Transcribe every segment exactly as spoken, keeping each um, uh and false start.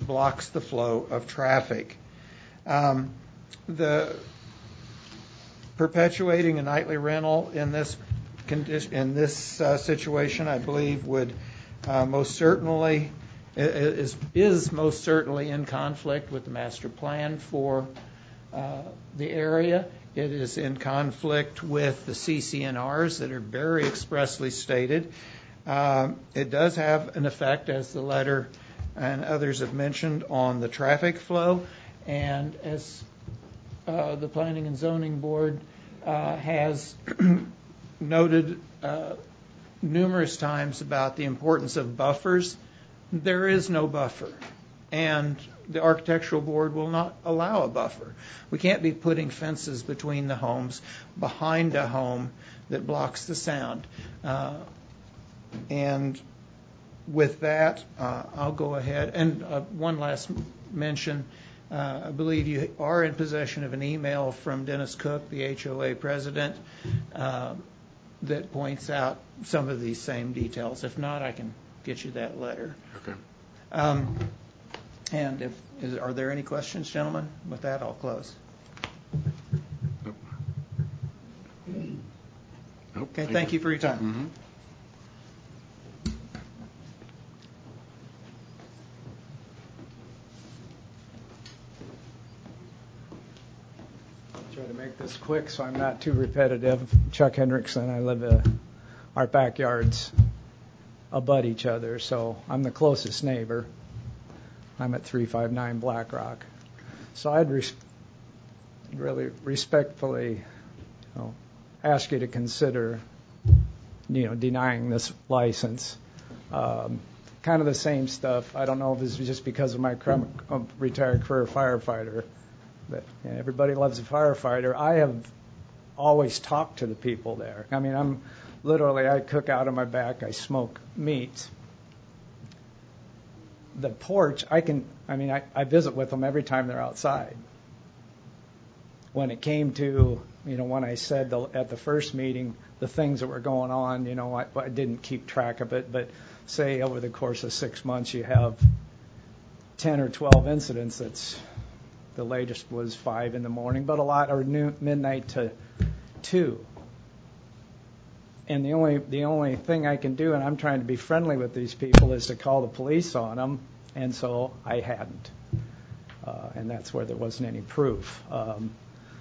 blocks the flow of traffic. Um, the perpetuating a nightly rental in this condition, in this uh, situation, I believe, would uh, most certainly is is most certainly in conflict with the master plan for uh, the area. It is in conflict with the C C N Rs that are very expressly stated. Um, it does have an effect, as the letter and others have mentioned, on the traffic flow, and as uh, the Planning and Zoning Board uh, has noted uh, numerous times about the importance of buffers. There is no buffer, and the Architectural Board will not allow a buffer. We can't be putting fences between the homes, behind a home that blocks the sound. Uh, and with that, uh, I'll go ahead. And uh, one last mention. Uh, I believe you are in possession of an email from Dennis Cook, the H O A president, uh, that points out some of these same details. If not, I can get you that letter. Okay. Um, and if is, are there any questions, gentlemen? With that, I'll close. Nope. Nope. Okay, thank, thank you. you for your time. Mm-hmm. Try to make this quick so I'm not too repetitive. Chuck Hendrickson. I live uh, our backyards abut each other, so I'm the closest neighbor. I'm at three five nine Black Rock. So I'd res- really respectfully you know, ask you to consider you know, denying this license. Um, kind of the same stuff. I don't know if this is just because of my cr- uh, retired career firefighter, but you know, everybody loves a firefighter. I have always talked to the people there. I mean, I'm literally, I cook out of my back, I smoke meat. The porch, I can, I mean, I, I visit with them every time they're outside. When it came to, you know, when I said the, at the first meeting, the things that were going on, you know, I, I didn't keep track of it, but say over the course of six months you have ten or twelve incidents. That's, the latest was five in the morning, but a lot are noon, midnight to two. And the only the only thing I can do, and I'm trying to be friendly with these people, is to call the police on them, and so I hadn't. Uh, and that's where there wasn't any proof. Um,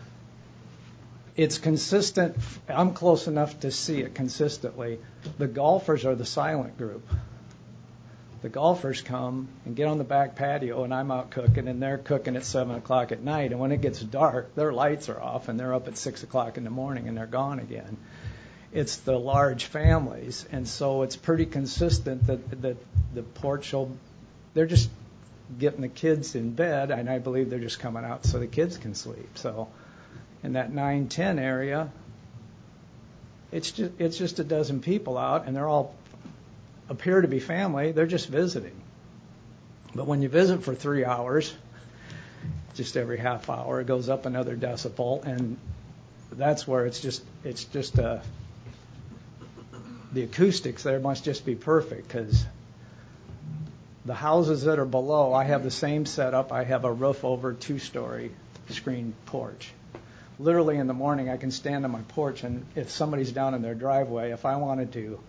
it's consistent. I'm close enough to see it consistently. The golfers are the silent group. The golfers come and get on the back patio, and I'm out cooking, and they're cooking at seven o'clock at night. And when it gets dark, their lights are off, and they're up at six o'clock in the morning, and they're gone again. It's the large families, and so it's pretty consistent that, that the porch will, they're just getting the kids in bed, and I believe they're just coming out so the kids can sleep. So in that nine ten area, it's just, it's just a dozen people out, and they're all appear to be family. They're just visiting. But when you visit for three hours, just every half hour, it goes up another decibel, and that's where it's just it's just a the acoustics there must just be perfect, because the houses that are below, I have the same setup. I have a roof over two-story screened porch. Literally in the morning, I can stand on my porch, and if somebody's down in their driveway, if I wanted to,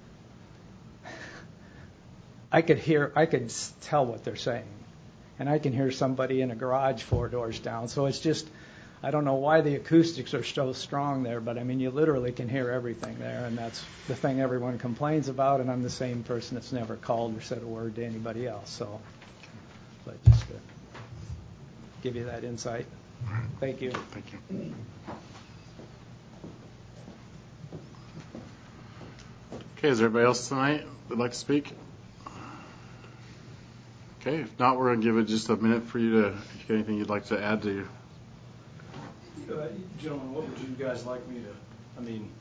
I could hear, I could tell what they're saying. And I can hear somebody in a garage four doors down. So it's just, I don't know why the acoustics are so strong there, but I mean, you literally can hear everything there, and that's the thing everyone complains about, and I'm the same person that's never called or said a word to anybody else. So, but just to give you that insight. Thank you. Thank you. Okay, is there anybody else tonight that would like to speak? Okay, if not, we're going to give it just a minute for you to, if you have anything you'd like to add to. Uh, gentlemen, what would you guys like me to, I mean,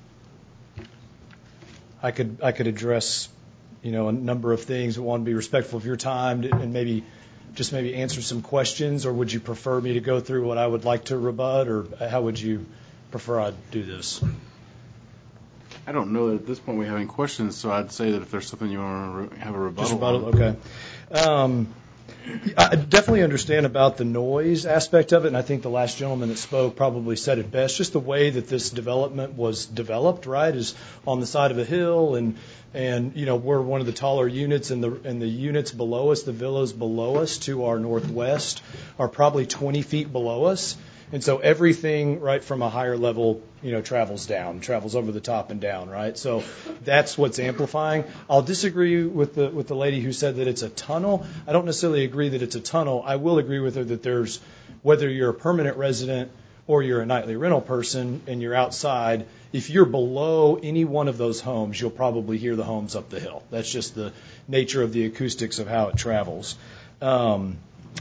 I could I could address, you know, a number of things, but want to be respectful of your time and maybe just maybe answer some questions, or would you prefer me to go through what I would like to rebut, or how would you prefer I do this? I don't know that at this point we have any questions, so I'd say that if there's something you want to re- have a rebuttal Just rebuttal, on. okay. Um, I definitely understand about the noise aspect of it, and I think the last gentleman that spoke probably said it best. Just the way that this development was developed, right, is on the side of a hill, and and you know we're one of the taller units, and the and the units below us, the villas below us to our northwest, are probably twenty feet below us. And so everything right from a higher level, you know, travels down, travels over the top and down, right? So that's what's amplifying. I'll disagree with the with the lady who said that it's a tunnel. I don't necessarily agree that it's a tunnel. I will agree with her that there's, whether you're a permanent resident or you're a nightly rental person and you're outside, if you're below any one of those homes, you'll probably hear the homes up the hill. That's just the nature of the acoustics of how it travels. Um,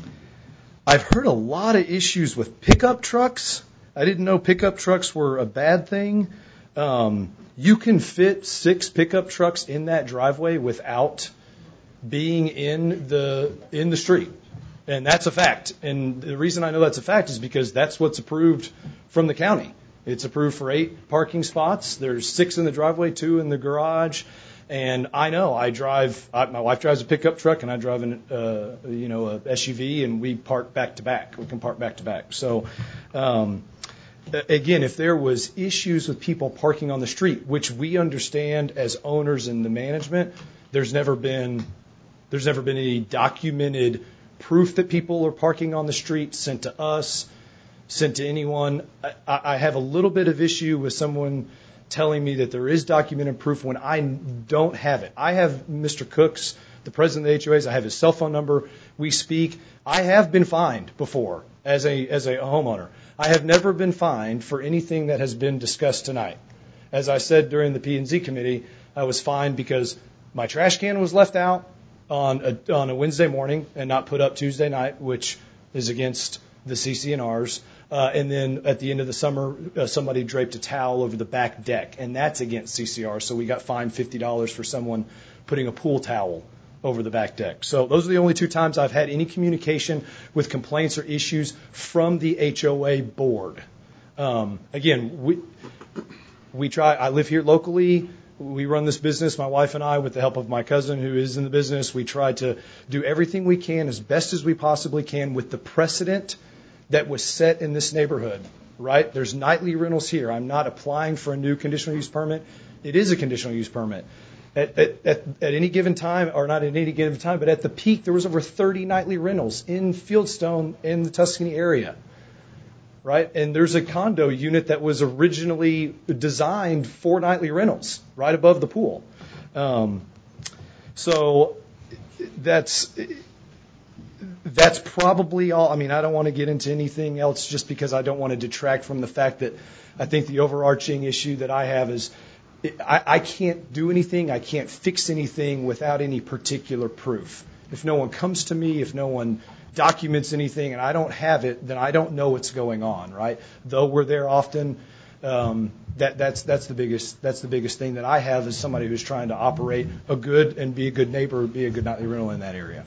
I've heard a lot of issues with pickup trucks. I didn't know pickup trucks were a bad thing. Um, you can fit six pickup trucks in that driveway without being in the in the street, and that's a fact. And the reason I know that's a fact is because that's what's approved from the county. It's approved for eight parking spots. There's six in the driveway, two in the garage. And I know I drive. I, my wife drives a pickup truck, and I drive an, uh, you know, a S U V, and we park back to back. We can park back to back. So, um, again, if there was issues with people parking on the street, which we understand as owners in the management, there's never been, there's never been any documented proof that people are parking on the street sent to us, sent to anyone. I, I have a little bit of issue with someone telling me that there is documented proof when I don't have it. I have Mister Cooks, the president of the H O As. I have his cell phone number. We speak. I have been fined before as a as a homeowner. I have never been fined for anything that has been discussed tonight. As I said during the P and Z committee, I was fined because my trash can was left out on a, on a Wednesday morning and not put up Tuesday night, which is against the C C N Rs. Uh, and then at the end of the summer, uh, somebody draped a towel over the back deck, and that's against C C R. So we got fined fifty dollars for someone putting a pool towel over the back deck. So those are the only two times I've had any communication with complaints or issues from the H O A board. Um, again, we we try. I live here locally. We run this business, my wife and I, with the help of my cousin who is in the business. We try to do everything we can as best as we possibly can with the precedent that was set in this neighborhood, right? There's nightly rentals here. I'm not applying for a new conditional use permit. It is a conditional use permit. At, at, at, at any given time, or not at any given time, but at the peak, there was over thirty nightly rentals in Fieldstone in the Tuscany area, right? And there's a condo unit that was originally designed for nightly rentals right above the pool. Um, so that's... That's probably all. I mean, I don't want to get into anything else just because I don't want to detract from the fact that I think the overarching issue that I have is I, I can't do anything, I can't fix anything without any particular proof. If no one comes to me, if no one documents anything and I don't have it, then I don't know what's going on, right? Though we're there often, um, that, that's that's the biggest that's the biggest thing that I have as somebody who's trying to operate a good and be a good neighbor, be a good nightly rental in that area.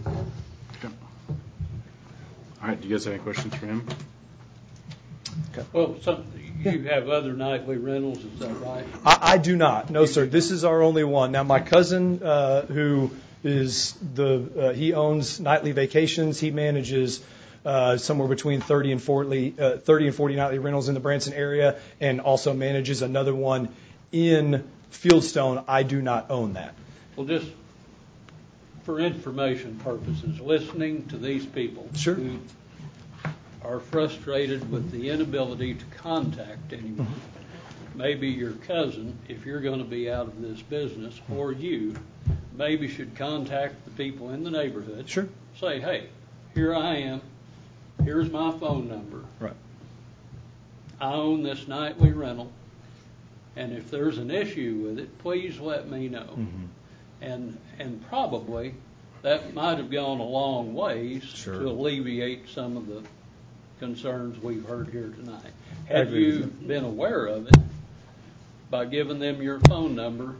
All right, do you guys have any questions for him? Okay. Well, some, you have other nightly rentals, is that right? I, I do not. No, sir. This is our only one. Now, my cousin, uh, who is the, uh, he owns Nightly Vacations. He manages uh, somewhere between thirty and forty, uh, thirty and forty nightly rentals in the Branson area, and also manages another one in Fieldstone. I do not own that. Well, just for information purposes, listening to these people sure. who are frustrated with the inability to contact anyone, maybe your cousin, if you're going to be out of this business, or you, maybe should contact the people in the neighborhood. Sure. Say, hey, here I am. Here's my phone number. Right. I own this nightly rental, and if there's an issue with it, please let me know. Mm-hmm. And and probably that might have gone a long ways sure. to alleviate some of the concerns we've heard here tonight. Had you been aware of it, by giving them your phone number,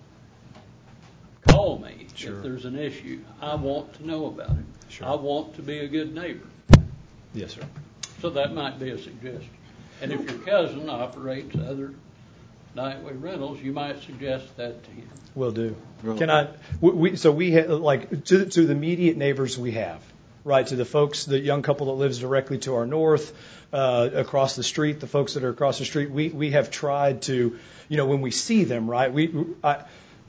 call me sure. if there's an issue. I want to know about it. Sure. I want to be a good neighbor. Yes, sir. So that might be a suggestion. And if your cousin operates other nightly rentals, you might suggest that to him. Will do. Will. Can I? We, we, so we ha, like to to the immediate neighbors we have, right? To the folks, the young couple that lives directly to our north, uh, across the street, the folks that are across the street. We we have tried to, you know, when we see them, right? We I.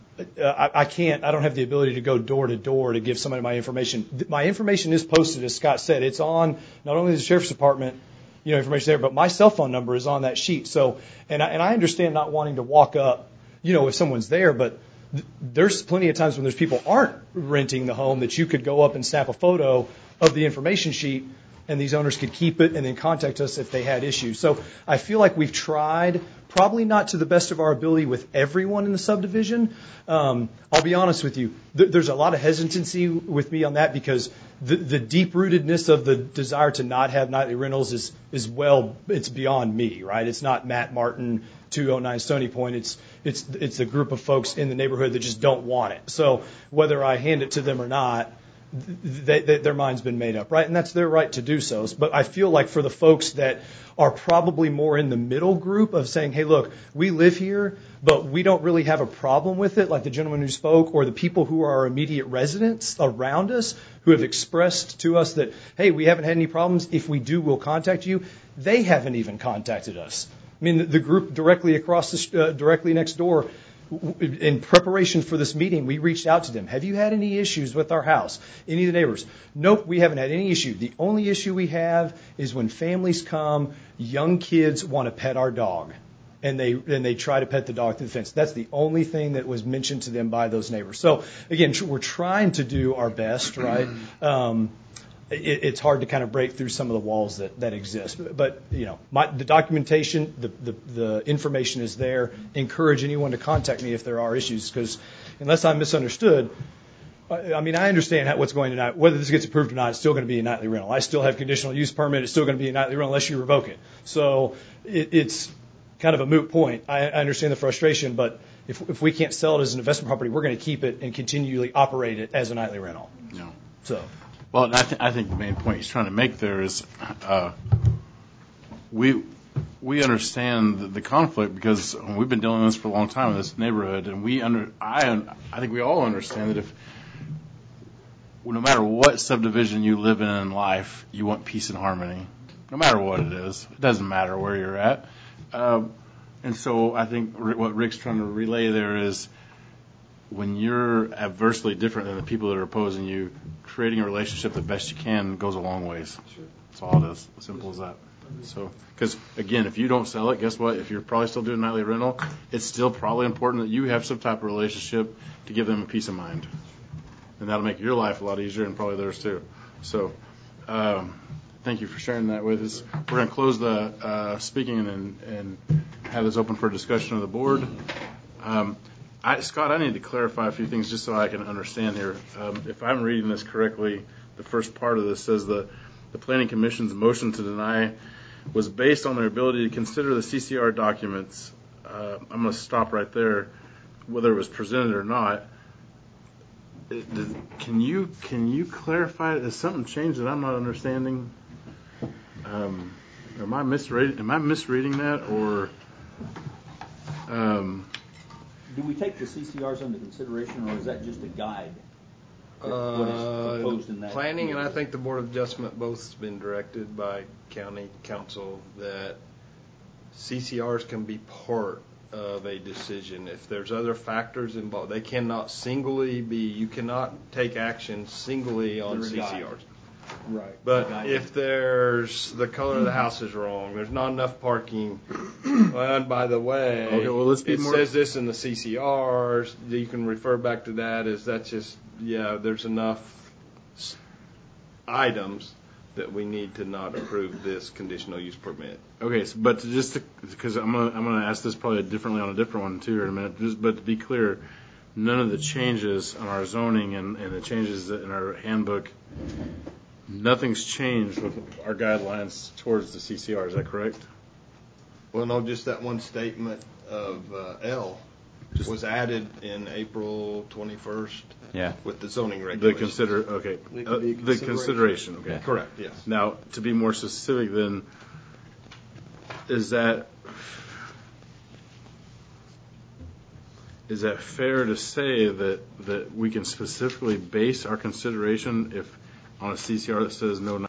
I, I can't, I don't have the ability to go door to door to give somebody my information. My information is posted, as Scott said. It's on not only the sheriff's department, you know, information there, but my cell phone number is on that sheet. So, and I, and I understand not wanting to walk up, you know, if someone's there, but th- there's plenty of times when there's people aren't renting the home that you could go up and snap a photo of the information sheet and these owners could keep it and then contact us if they had issues. So I feel like we've tried, probably not to the best of our ability with everyone in the subdivision. Um, I'll be honest with you. Th- there's a lot of hesitancy with me on that because the, the deep-rootedness of the desire to not have nightly rentals is, is well, it's beyond me, right? It's not Matt Martin, two oh nine Stony Point. It's, it's, it's a group of folks in the neighborhood that just don't want it. So whether I hand it to them or not, They, they, their mind's been made up, right? And that's their right to do so. But I feel like for the folks that are probably more in the middle group of saying, hey, look, we live here, but we don't really have a problem with it, like the gentleman who spoke, or the people who are our immediate residents around us who have expressed to us that, hey, we haven't had any problems. If we do, we'll contact you. They haven't even contacted us. I mean, the, the group directly across the, uh, directly next door, in preparation for this meeting, we reached out to them. Have you had any issues with our house? Any of the neighbors? Nope, we haven't had any issue. The only issue we have is when families come, young kids want to pet our dog, and they and they try to pet the dog through the fence. That's the only thing that was mentioned to them by those neighbors. So again, we're trying to do our best, right? Um, it, it's hard to kind of break through some of the walls that, that exist. But, but you know, my, the documentation, the, the, the information is there. Encourage anyone to contact me if there are issues, because unless I'm misunderstood, I, I mean, I understand how, what's going to, whether this gets approved or not, it's still going to be a nightly rental. I still have conditional use permit. It's still going to be a nightly rental unless you revoke it. So it, it's kind of a moot point. I, I understand the frustration, but if, if we can't sell it as an investment property, we're going to keep it and continually operate it as a nightly rental. No. So. Well, and I, th- I think the main point he's trying to make there is uh, we we understand the, the conflict because we've been dealing with this for a long time in this neighborhood, and we under I I think we all understand that if no matter what subdivision you live in in life, you want peace and harmony, no matter what it is. It doesn't matter where you're at, uh, and so I think what Rick's trying to relay there is, when you're adversely different than the people that are opposing you, creating a relationship the best you can goes a long ways. Sure. That's all it is. Simple as that. So, because again, if you don't sell it, guess what? If you're probably still doing nightly rental, it's still probably important that you have some type of relationship to give them a peace of mind, and that'll make your life a lot easier and probably theirs too. So, um, thank you for sharing that with us. We're going to close the uh, speaking and and have this open for discussion of the board. Um, I, Scott, I need to clarify a few things just so I can understand here. Um, if I'm reading this correctly, the first part of this says the, the Planning Commission's motion to deny was based on their ability to consider the C C R documents. Uh, I'm going to stop right there, whether it was presented or not. It, did, can you can you clarify? Has something changed that I'm not understanding? Um, am I misreading? Am I misreading that or? Um, Do we take the C C Rs under consideration, or is that just a guide? What is Uh, proposed in that? Planning, and I think the Board of Adjustment both have been directed by county council that C C Rs can be part of a decision. If there's other factors involved, they cannot singly be, you cannot take action singly on They're a C C guide. Rs. Right. But Guide. if there's, the color of the house is wrong, there's not enough parking, well, and by the way, Okay, well, let's be it more- says this in the C C Rs, you can refer back to that as that's just, yeah, there's enough s- items that we need to not approve this conditional use permit. Okay, so, but to just because I'm gonna I'm gonna ask this probably differently on a different one too here in a minute. Just, but to be clear, none of the changes on our zoning and, and the changes in our handbook, nothing's changed with our guidelines towards the C C R. Is that correct? Well, no, just that one statement of uh, L Just- was added in April twenty-first. Yeah. With the zoning The regulations. consider okay. It Uh, could be the consideration. consideration. Okay. Yeah. Correct, yes. Now, to be more specific, then, is that is that fair to say that, that we can specifically base our consideration if on a C C R that says no